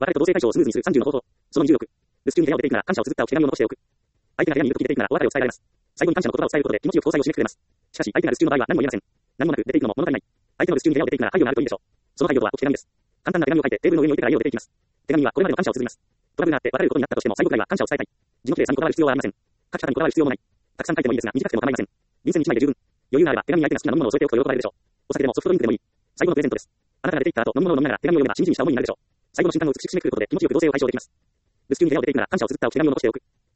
々と同性対象をスムーズにする30の方法。その26。留守中に部屋を出ていくなら感謝を綴った手紙を残しておく。相手が部屋にいるとき出ていくならお別れを伝えられます。最後に感謝の言葉を伝えることで気持ちよく交際を締めくくれます。しかし、相手が留守中の場合は何も言えません。何もなく出ていくのも物足りない。相手の留守中に部屋を出ていくなら配慮があるといいでしょう。その配慮とは手紙です。簡単な手紙を書いてテーブルの上に置いてから家を出ていきます。手紙はこれまでの感謝を綴ります。トラブルがあって別れることになったとしても最後くらいは感謝を伝えたい。字の規定さにこだわる必要はありません。書き方にこだわる必要もない。たくさん書いてもいいですが短くても構いません。便箋1枚で十分。余裕があれば手紙に相手が好きな飲み物を添えておくと喜ばれるでしょう。お酒でもソフトドリンクでもいい。最後のプレゼントです。あなたが出ていった後飲み物を飲みながら手紙を読めばしみじみした思いになるでしょう。最後の瞬間を美しく締めくくることで気持ちよく同棲を解消できます。留守中に部屋を出ていくなら感謝を綴った手紙を残しておく。